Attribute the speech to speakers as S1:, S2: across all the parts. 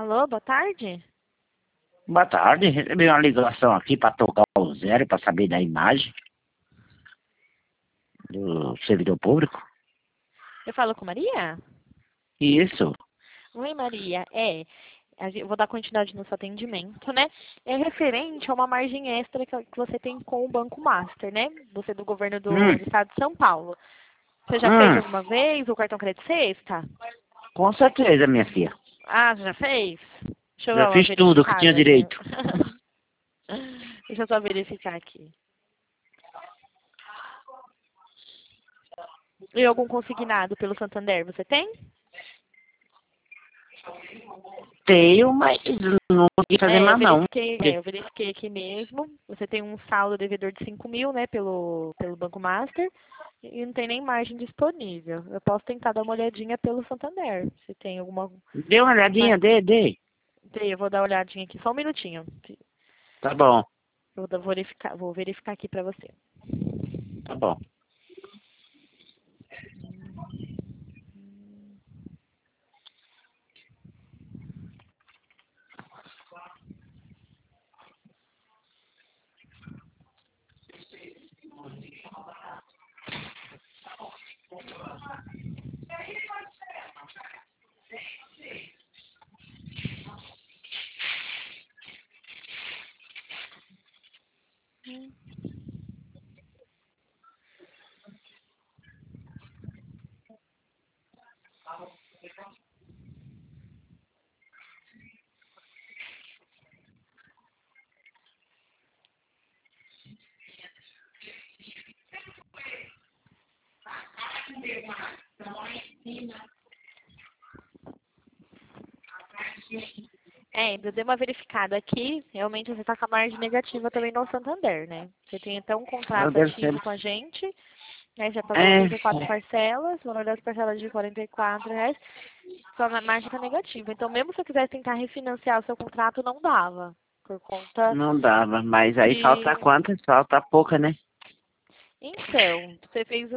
S1: Alô, boa tarde?
S2: Boa tarde, recebi uma ligação aqui para tocar o zero para saber da imagem do servidor público.
S1: Eu falo com Maria?
S2: Isso.
S1: Oi, Maria. Eu vou dar continuidade no seu atendimento, né? É referente a uma margem extra que você tem com o Banco Master, né? Você é do governo
S2: Hum,
S1: do estado de São Paulo. Você já fez
S2: hum,
S1: alguma vez o cartão crédito sexta?
S2: com certeza, minha filha.
S1: Ah, você já fez? Deixa eu
S2: Já
S1: dar uma
S2: fiz tudo que tinha
S1: verificada aqui.
S2: direito.
S1: Deixa eu só verificar aqui. E algum consignado pelo Santander, você tem?
S2: Tenho, mas não consegui fazer
S1: Eu
S2: mais não.
S1: verifiquei aqui mesmo. Você tem um saldo devedor de 5.000, né, pelo Banco Master, e não tem nem margem disponível. Eu posso tentar dar uma olhadinha pelo Santander, se tem alguma...
S2: Dê uma olhadinha, dê.
S1: Eu vou dar uma olhadinha aqui, só um minutinho.
S2: Tá bom,
S1: Vou verificar aqui pra você.
S2: tá bom.
S1: Eu dei uma verificada aqui, realmente você está com a margem negativa também no Santander, né? Você tem até um
S2: Não
S1: contrato
S2: deve ser.
S1: ativo com a gente, né? Já pagou
S2: É,
S1: 34 parcelas, o valor das parcelas de R$ 44, sua margem está negativa. Então, mesmo se eu quisesse tentar refinanciar o seu contrato, não dava, por conta
S2: não dava, mas aí falta
S1: de...
S2: quanto? Falta pouca, né?
S1: Então, você fez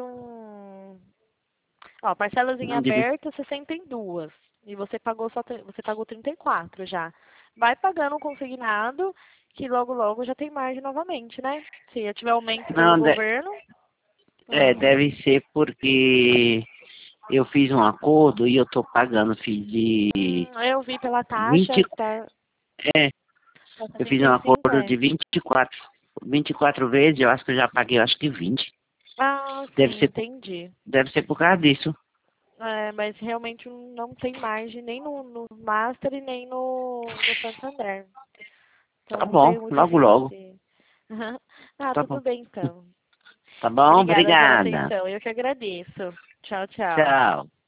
S1: Ó, parcelas em
S2: Não divi-
S1: aberto, você tem duas. E você pagou você pagou 34 já. Vai pagando um consignado, que logo logo já tem margem novamente, né? Se tiver aumento pelo
S2: Não,
S1: governo. Ah.
S2: deve ser porque eu fiz um acordo e eu tô pagando, fiz de
S1: Eu vi pela taxa,
S2: 20,
S1: tá,
S2: é,
S1: tá
S2: eu fiz um
S1: 75,
S2: acordo
S1: é.
S2: de 24 vezes, eu acho que eu já paguei, eu acho que 20.
S1: Ah,
S2: Deve
S1: sim,
S2: ser,
S1: entendi.
S2: deve ser por causa disso.
S1: É, mas realmente não tem margem nem no Master e nem no Santander. Então
S2: Tá
S1: não
S2: bom,
S1: tem muito o
S2: logo
S1: que
S2: logo.
S1: fazer. Ah,
S2: Tá
S1: tudo
S2: bom.
S1: bem então.
S2: Tá bom,
S1: Obrigada pela
S2: obrigada.
S1: atenção. Eu que agradeço. Tchau, tchau.
S2: Tchau.